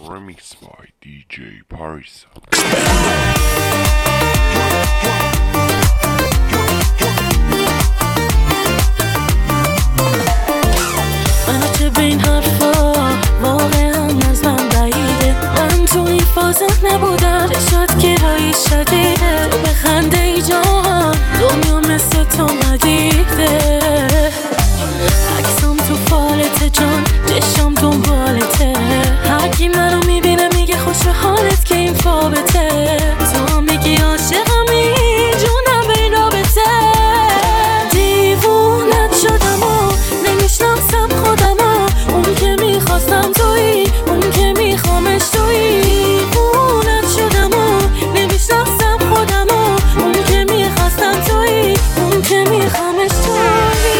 Remixed by DJ Parisa. من چه به این حرفا واقعا از من بعیده. من تو این فازه نبودم، شاید گرایی شدیده. تو بخنده ای جان، دنیا مثل تو ندیده. عکسم تو فالته جان، چشم دنبالته. هرکی منو میبینه میگه خوش حالت که این فابته. تو میگی عاشقمی جونم به این رابطه. دیوونت شدم و نمیشناسم خودم و اون که میخواستم تویی، اون که میخوامش تویی. دیوونت شدم و نمیشناسم خودم و اون که میخواستم تویی، اون که میخوامش تویی.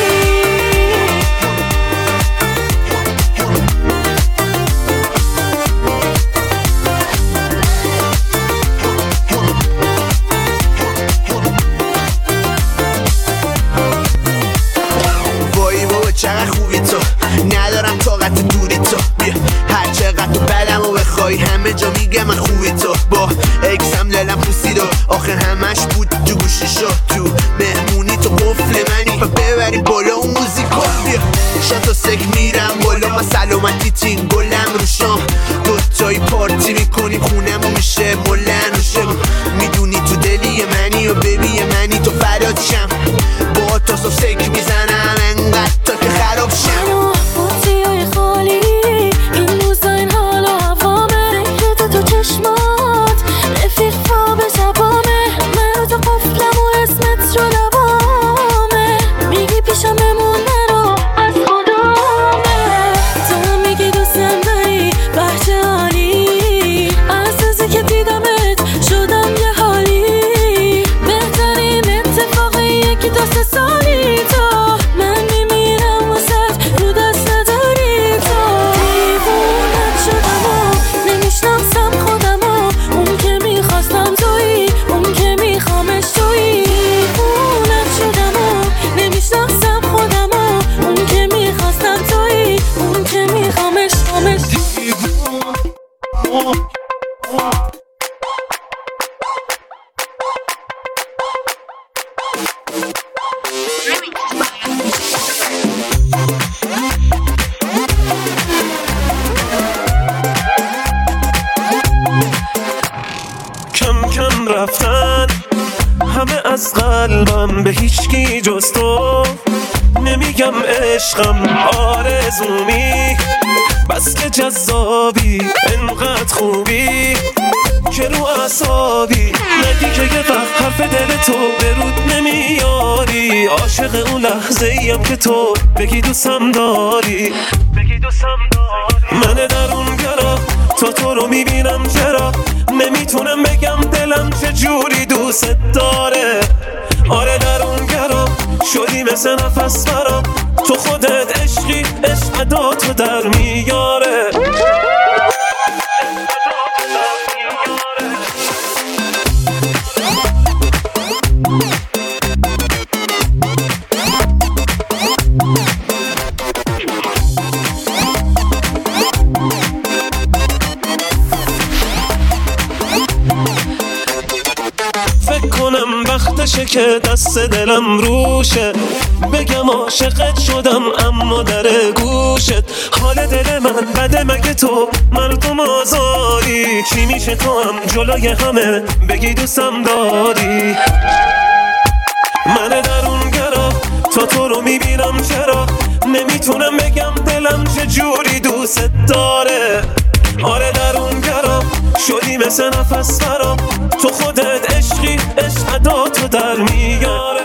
چقدر خوبی تو، ندارم طاقت دوری تو. بیا هر چقدر تو بدم و بخوای همه جا میگه من خوبی تو. با اکسم دلم خوسید و آخر همش بود تو گوشی شد. تو مهمونی تو قفل منی و ببری بالا اون موزیکو. بیا شانتا سک میرم بالا، من سلامتی تین گلم رو شام. دوتایی پارتی میکنیم خونمون میشه ملن و شم. میدونی تو دلی منی و ببی منی تو فدات شم. با تاسو سک میزنم انقدر تا که خراب شم. بطریای خالی این روزا این حال و هوامه. فکر تو چشمات رفیق خواب شبامه. من رو تو قفلم و اسمت رو لبامه. میگی پیشم بمون نرو از خدامه. تو میگی دوستم داری بحچه عالی. از روزی که دیدمت شدم یه حالی. بهترین اتفاقی یکی دو سه سالی تو. من میمیرم واسه رو دست نداری تو. دیوونت شدم و نمیشناسم خودم و اون که میخواستم تویی، اون که میخوامش تویی. دیوونت شدم و نمیشناسم خودم و اون که میخواستم تویی، اون که میخوامش تویی. کم کم رفتن همه از قلبم، به هیچکی جز تو نمیگم عشقم آرزومی. بس که جذابی انقدر خوبی که رو اعصابی. نگی که یه وقت حرف دل تو به رود نمیاری. عاشق اون لحظه ایم که تو بگی دوستم داری. من درونگرا تو رو میبینم چرا نمیتونم بگم دلم چه جوری دوست داره. آره درونگرا شدی مثل نفس برام. تو خودت عشقی، عشق عداتو در میاره. فکر کنم وقتشه که دست دلم روشه. بگم عاشقت شدم اما در گوشت. حال دل من بده مگه تو مردم آزاری. چی میشه تو هم جلوی همه بگی دوستم داری. من درونگرا تو رو میبینم چرا نمیتونم بگم دلم چه جوری دوست داره. آره درونگرا شدی مثل نفس برام. تو خودت عشقی، عشق عداتو در میاره.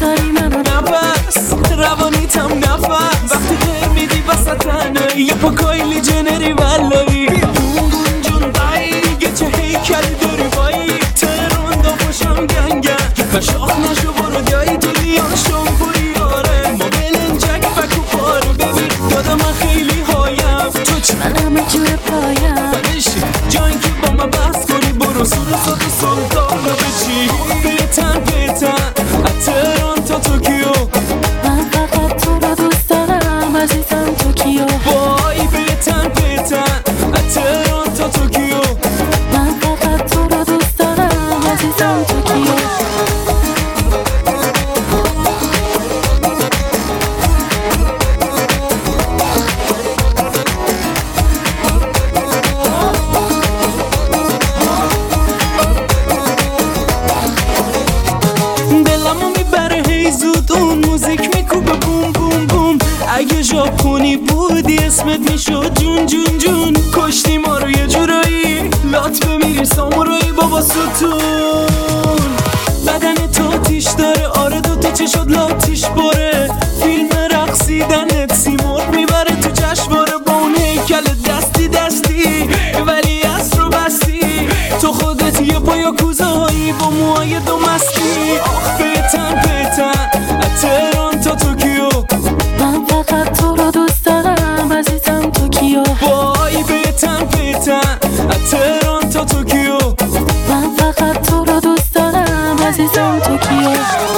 یه پاکای دلت میشد جون جون جون. کشتی ما رو یه جورایی لات بمیری سامورایی بابا ستون. بدن تو تیش داره آره دوتا چشات لاتیش باره. فیلم رقصیدنت سیمرغ میبره تو جشنواره با اون هیکل دستی دستی ولی از رو بستی. تو خودت یه پایا کوزه هایی با موهای دو مستی. آخ بیتن تهران تا توکیو من فقط تو رو دوست دارم عزیزم توکیو. وای بیتن تهران تا توکیو من فقط تو رو دوست دارم عزیزم توکیو.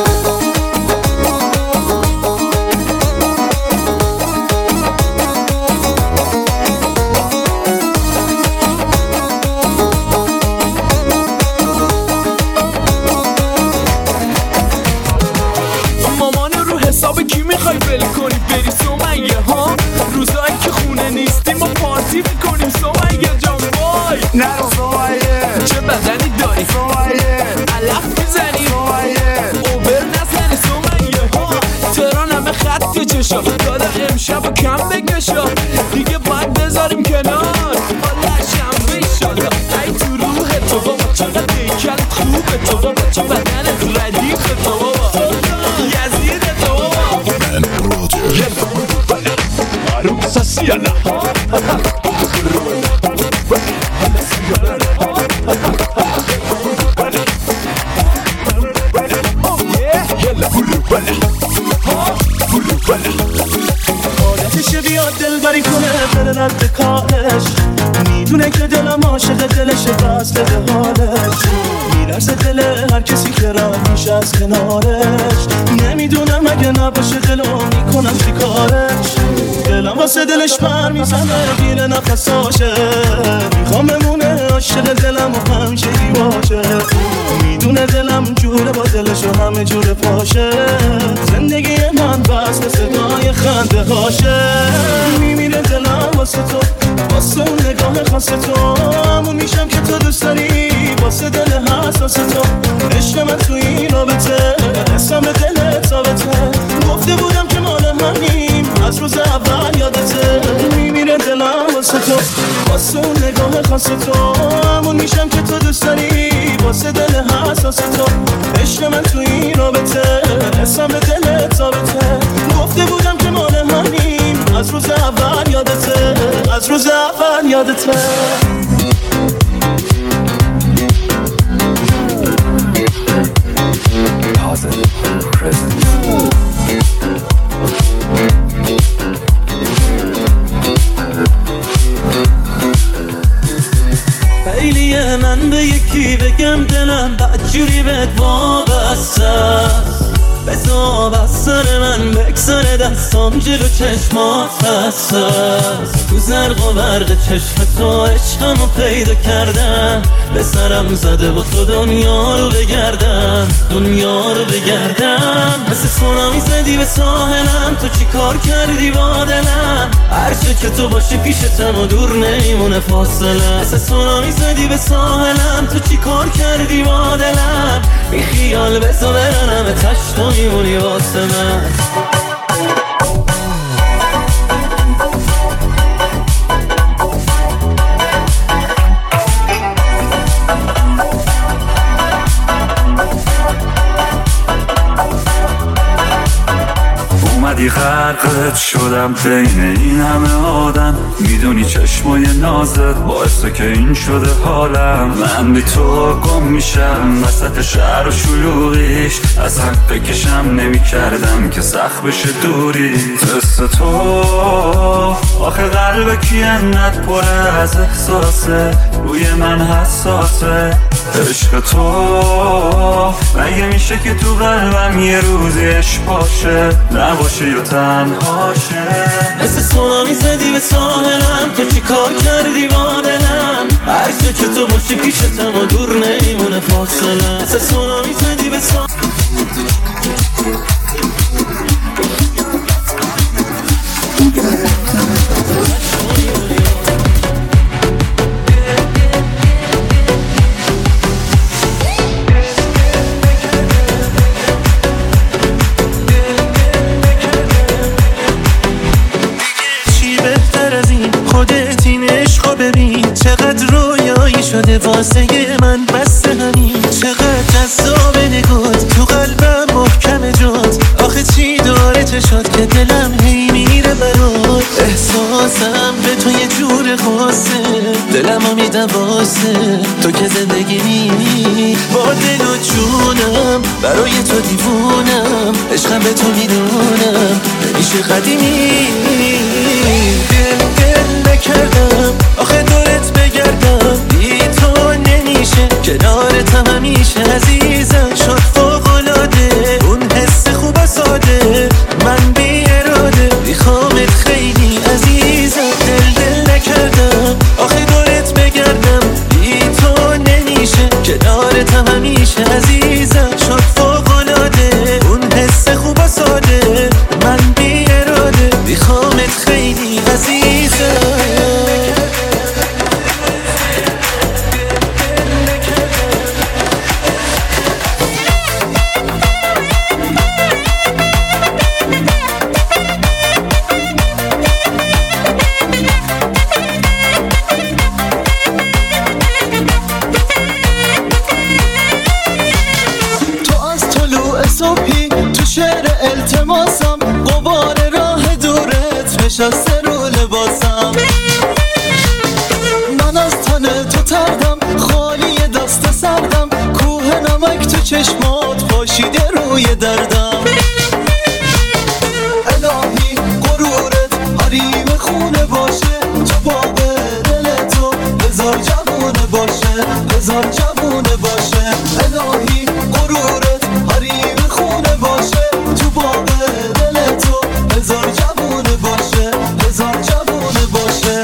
حساب کی میخوای ول کنی بری سمیه ها؟ روزایی که خونه نیستیم و پارتی میکنیم سمیه جان. وای نرو سمیه چه بدنی داری سمیه علف میزنی سمیه اوبر نزنی سمیه ها. تهران همه خط چشا داده امشب و کم بکشا دیگه باید بذاریم کنار. حالا شنبه ایشالا ای تو روح تو بابا چقدر دیکل خوبه تو بابا چه بدنت ردیفه تو بابا یزید تو بابا. عروسه سیانا عادتشه بیاد دل بری کنه بره رد کارش. میدونه که دلم عاشق دلشه بس به حالش. میرسه دل هر کسی که راه میشه از کنارش. نمیدونم اگه نباشه دلو میکنم چی کارش. دلم واسه دلش پر میزنه گیره نفساشه. میخوام بمونه عاشق دلم و همیشگی باشه. میدونه دلم جوره با دلش و همه جوره پاشه. زندگی من بس به صدای خنده هاشه. میمیره دلم واسه تو واسه اون نگاه خاص تو. همون میشم که تو دوست داری واسه دل حساس تو. عشق من تو این رابطه حسم به دلت ثابته. گفته بودم که مال همیم از روز اول یادته. میمیره دلم واسه تو واسه اون نگاه خاص تو. همون میشم که تو دوست داری واسه دل حساس تو. عشق من تو این رابطه حسم به دلت ثابته. گفته بودم که مال همیم از روز اول یادته. از روز اول یادته. خیلیه من به یکی بگم دلم بدجوری بهت وابسته. بذار از سر من بکسره دستام جلو چشمات هست. تو زرق و برق چشم تو عشقمو پیدا کردم. به سرم زده با تو دنیا رو بگردم. دنیا رو بگردم. مثل سونامی زدی به ساحلم. تو چی کار کردی با دلم؟ هرچه که تو باشی پیشتم و دور نمیمونه فاصله. مثل سونامی زدی به ساحلم. تو چی کار کردی با دلم؟ بی خیال بزا برنم تشت میمونی واسه من. اومدی غرقت شدم بین این همه آدم. میدونی چشمای نازت باعث که این شده حالم. من بی تو گم میشم وسط شهر و شلوغیش. از حق بکشم نمی کردم که سخت بشه دوری. مثل تو آخه قلب کی انقدر پر از احساسه. روی من حساسه عشق تو. مگه میشه که تو قلبم یه روزی عشق باشه نباشه یا تنهاشه. مثل سونامی زدی به ساحلم. تو چی کار کردی با دلم؟ هرچه که تو باشی پیشتم و دور نمیمونه فاصله. مثل سونامی زدی به ساحلم. چی بهتر از این شده واسه من بس همین. چقدر جذاب نگات تو قلبم محکم جات. آخه چی داره چشات که دلم هی میره برات. احساسم به تو یه جور خاصه، دلمو میدم واسه تو که زندگی می. با دل و جونم برای تو دیوونم، عشقم به تو میدونم نمیشه قدیمی. دل نکردم آخه دورت بگردم، بی تو نمیشه کنارتم همیشه. عزیزم شد فوق‌العاده اون حس خوب و ساده، من بی اراده میخوامت خیلی عزیزم. دل نکردم آخه دورت بگردم، بی تو نمیشه کنارتم همیشه. عزیزم شد فوق‌العاده اون حس خوب و ساده، من بی اراده میخوامت خیلی عزیزم. التماسم غبار راه دورت نشسته رو لباسم. من از تن تو تردم خالی دست سردم، کوه نمک تو چشمات پاشیده روی دردم. الهی غرورت حریم خونه باشه، تو باغ دل تو هزار جوونه باشه، هزار جوونه باشه. الهی غرورت حریم خونه باشه، تو باغ دل تو هزار جوونه باشه، هزار جوونه باشه.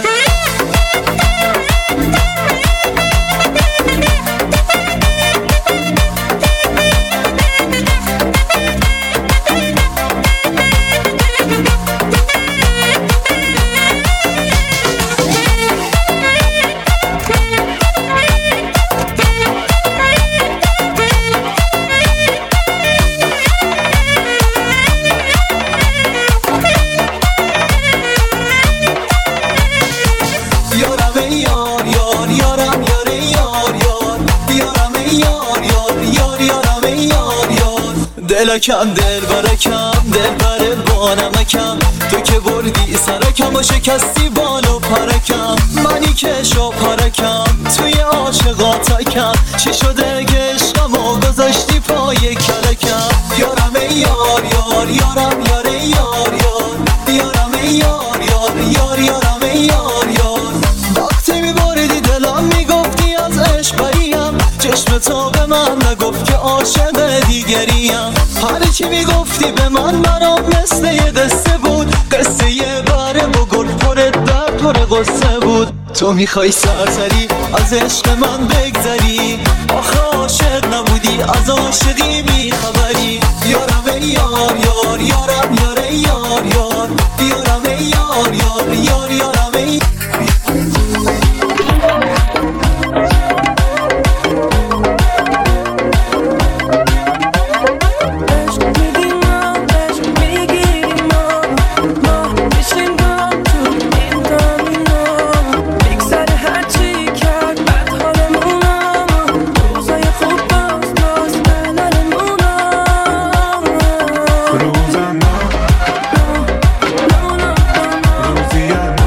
دلکم دل برکم دل بره بانمکم، تو که بردی سرکم و شکستی بالو پرکم. منی که شو پرکم توی عاشقاتکم، چی شده که عشقمو گذاشتی پای کلکم. یارم ای یار یار یارم یار ای یار یار، یارم ای یار یار یار یارم ای یار یار. وقتی میبریدی دلم میگفتی از عشق بریم، چشم تو به من نگفت که عاشق دیگریم. هر چی میگفتی به من برام مثل یه دسته بود، قصه یه بره و گل پر درد پر قصه بود. تو میخوای سرسری از عشق من بگذری، آخه عاشق نبودی از عاشقی بیخبری. یارم ای یار یار یارم یار ای یار یار، یارم ای یار یار یار یارم ای. روزی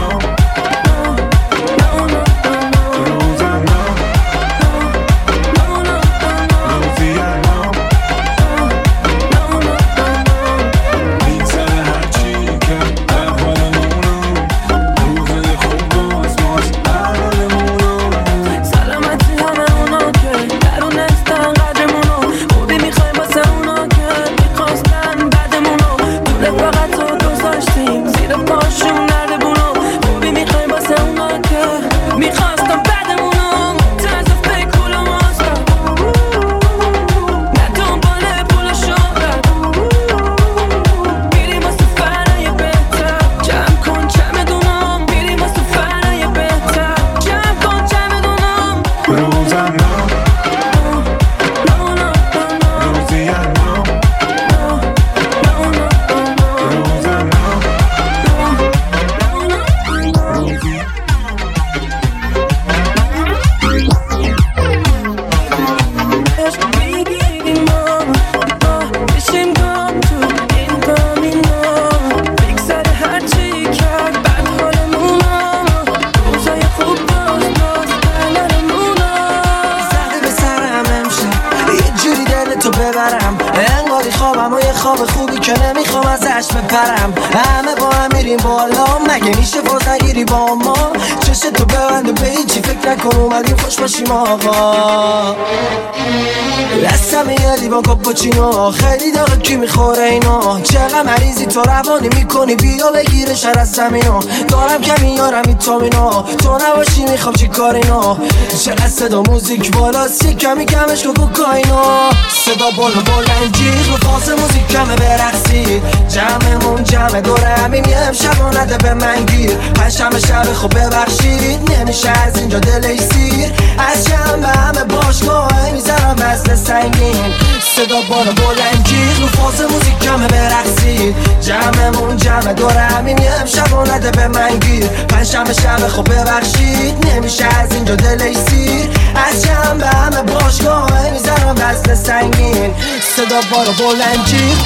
خوابم و یه خواب خوبی که نمیخوام ازش بپرم. همه با هم میریم بالا، مگه میشه باز نگیری با ما؟ چشت تو ببنده به هیچی فکر نکن، اومدیم خوش باشیم آقا. دستم یه لیوان کاپوچینو، خیلی داغه کی میخوره اینو؟ چقدر مریضی تو روانی میکنی، بیا بگیره شر از زمینو. دارم کمی یارم ویتامینو، تو نباشی میخوام چی کار اینو؟ چقدر صدا موزیک بالاست، یه کمی کمش که کوکائینو. صدا بالا بلند جیغ رو فاز موزیک کمه برقصی، جمعمون جمع دوره همین یه امشب و نده به من گیر. پنجشنبه شب خب ببخشید نمیشه از اینجا دلش سیر، از جمع به همه باشگاه میذارم وزن سنگین. صدا بالا بلند جیغ رو فاز موزیک کمه برقصی، جمعمون جمع دوره همین یه امشب و نده به من گیر. پنجشنبه شب خب ببخشید نمیشه از اینجا دلش سیر، از جمع به همه باشگاه میذارم وزن سنگین. صدا بالا بلند جیغ.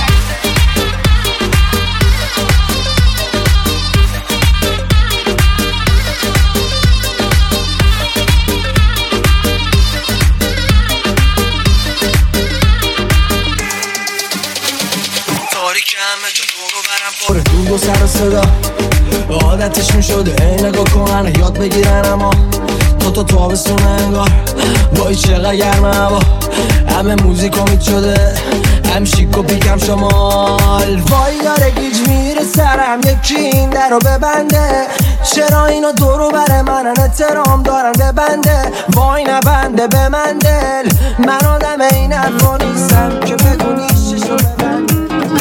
پر دود و سر و صدا عادتش میشده ای نگاه کنن یاد بگیرن، اما تو تابستون انگار وای چقدر گرمه هوا. همه موزیک امید شده، هم شیک و پیکم شمال. وای داره گیج میره سرم، یکی این در رو ببنده. چرا اینا دورو بر منن احترام دارن ببنده؟ وای نبنده به من دل، من آدم این حرفا نیستم که بگو نیششو ببنده.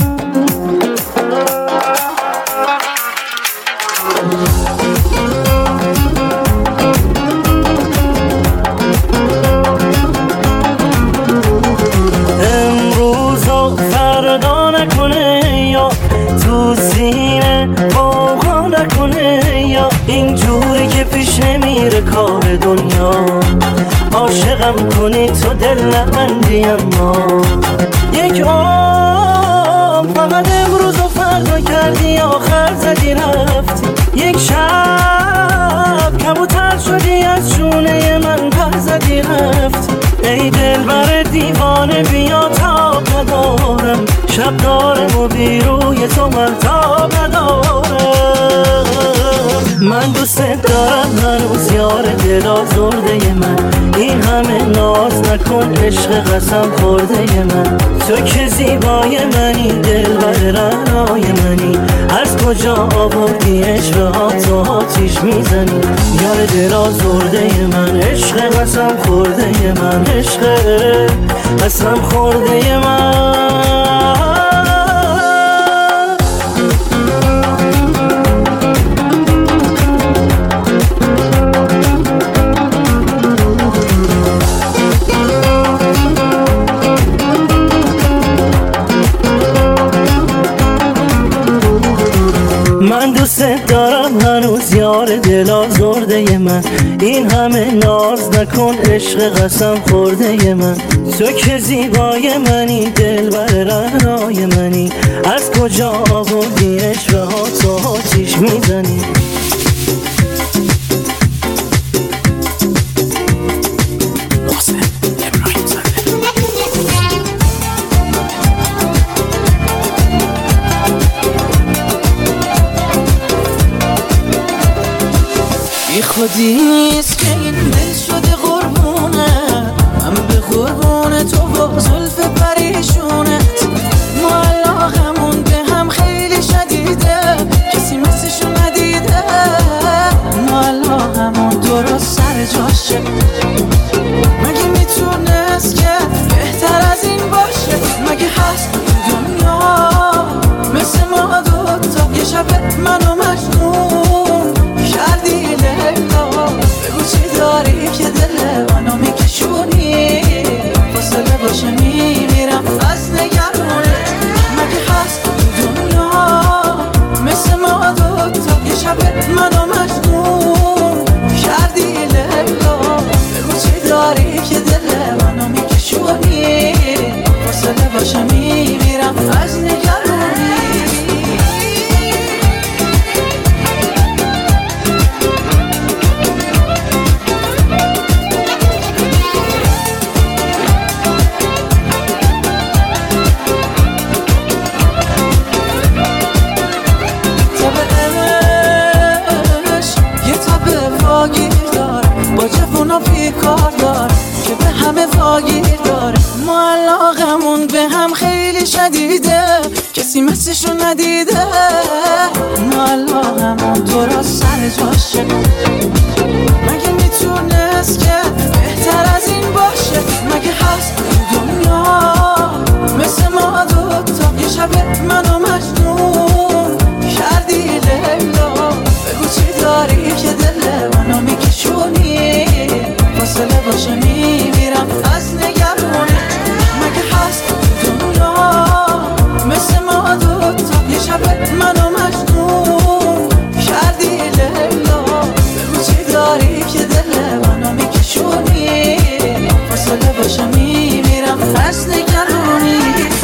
فردا نکنه یا تو سینه واقعا نکنه، یا اینجوری که پیش نمیره کار دنیا. عاشقم کنی تو دل نبندی، اما یک عمر فقط امروز و فردا کردی، آخر زدی رفتی. یک شب کبوتر شدی از شونه من، پر زدی رفتی. ای دل بر دیوانه بیا تا ندارم، شب دارم و بی روی تو من تا ندارم. من دوست دارم هنوز یار دل آزرده من، این همه ناز نکن عشق قسم خورده من. تو که زیبای منی دل بر رنای منی، از کجا آوردی عشق ها تو آتیش میزنی. یار دل آزرده من، عشق قسم خورده من، عشق قسم خورده من. من دوست دارم هنوز یار دل آزرده من، این همه ناز نکن عشق قسم خورده من. تو که زیبای منی دل بر رنای منی، از کجا آوردی عشق ها تو آتیش میزنی. بی خودی نیست که این دل شده قربونه، من به قربون تو و زلف پریشونت. ما علاقمون به هم خیلی شدیده، کسی مثلشو ندیده. ما علاقمون درست سر جاشه، مگه میتونست که بهتر از این باشه؟ مگه هست دنیا مثل ما دوتا؟ یه شب منو مجنون کردی لیلا، بگو چی داری که دل منو میکشونی؟ فاصله باشه میمیرم از نگه گیر داره. ما علاقمون به هم خیلی شدیده، کسی مثلشو ندیده. ما علاقمون تو را سر جاشه، مگه میتونست که بهتر از این باشه؟ مگه هست دنیا مثل ما دوتا؟ یه شب منو مجنون کردی لیلا، بگو چی داری که دل منو میکشونی؟ فاصله باشه میمیرم از نگرانی. مگه هست دنیا مثل ما دوتا؟ یه شب منو مجنون کردی لیلا، بگو چی داری که دل منو میکشونی؟ فاصله باشه میمیرم از نگرانی.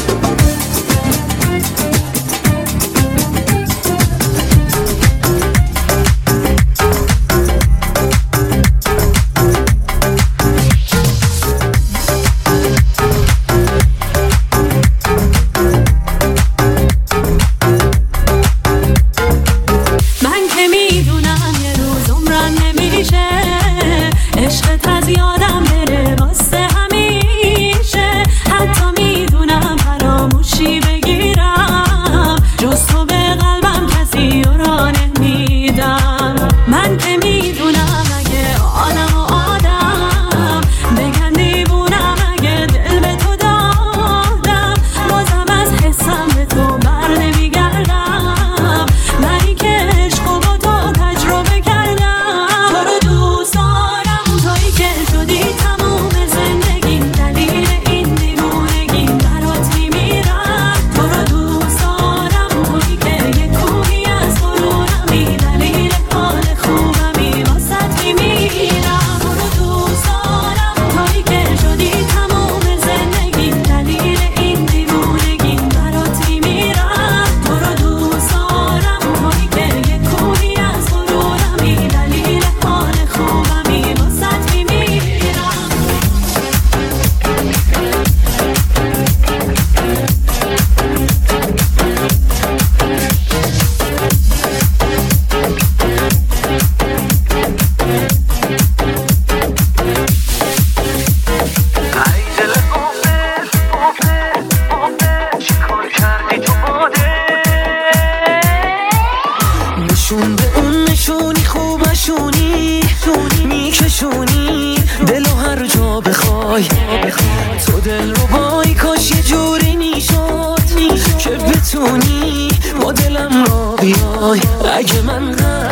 تو دل رو بای کاش یه جوری میشد که بتونی با دلم را بیای. اگه من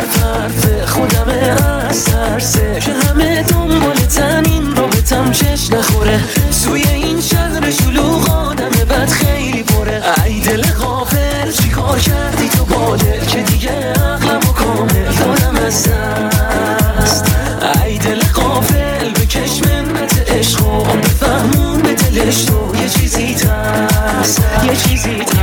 غرفت خودم از ترسه که همه دنبالتن این رابطم چش نخوره. توی این شهر شلوغ آدم بد خیلی پره. ای دل غافل چی کار کردی تو با دل که دیگه عقلمو کامل دادم از دست. ای دل غافل بکش منت عشق و بفهمون به دلش تو یه چیزی هست، یه چیزی هست.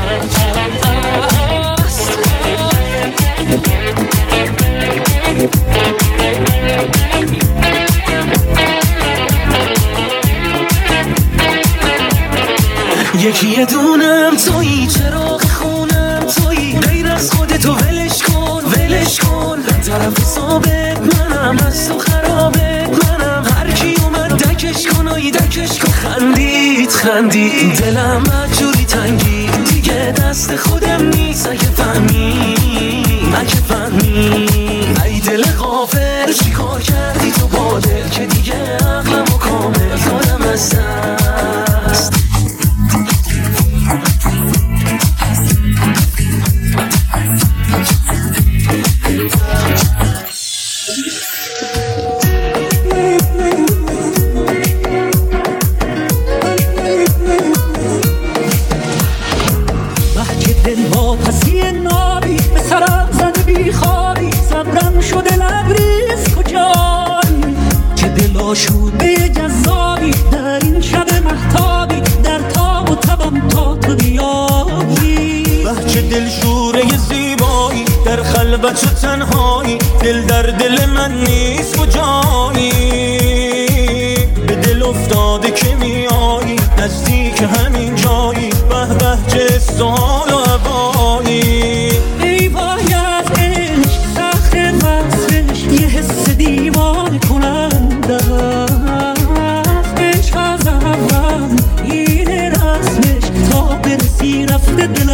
یکی یه دونم تویی، چراغ خونم تویی، غیر از خودتو ولش کن ولش کن. طرف ثابت منم، از تو خرابت منم. هر کی اومد دکش کن و دکش کن. خندید دلم مجوری تنگی دیگه دست خودم نیست. اگه فهمی ای دل غافل چی کار کردی تو با دل که دیگه عقلمو کامل دادم از دست. شده جذابی در این شب مهتابی، در تاب و تبم تا تو بیایی. بهچه دلشوره زیبایی در خلوت و تنهایی، دل در دل من نیست کجایی. به دل افتاده که میایی نزدیک همین جایی. به بهچه سال و عبایی. ای وای از عشق سخت وصفش یه حس دیوانه کننده است. عشق ازم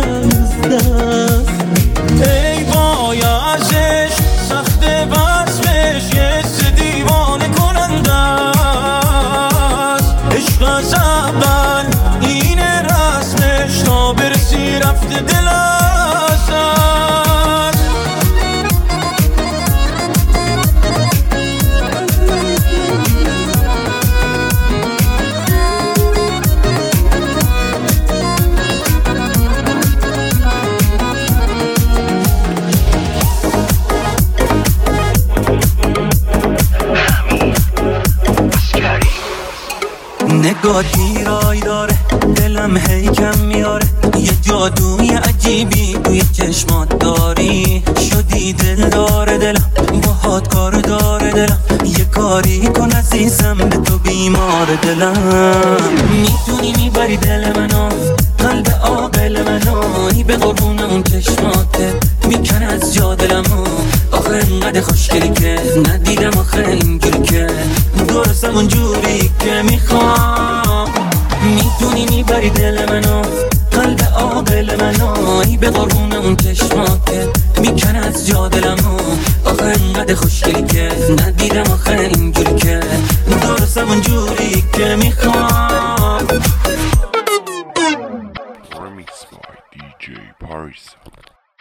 از دست. ای بایشش سخت وصفش یه دیوانه کننده است. عشق از اول این رسمش تا برسی رفته دل از دست. نگاه دیرای داره دلم هی کم میاره، یه جادوی عجیبی توی چشمات داری. شدی دل داره دلم باهات کار داره دلم، یه کاری کن عزیزم به تو بیمار دلم. میتونی میبری دل منو قلب عاقل منو، به قربون اون چشماته میکن از جا دلمو. آخه انقدر خوشگلی که ندیدم آخه اینجوری که درستم اونجوری که میخوام. میتونی میبری دل منو قلب عاقل منو، به قربون اون چشماته میکن از جا دلمو. آخه انقدر خوشگلی که ندیدم آخه اینجوری که درستم اونجوری که میخوام. Remix by DJ Parisa.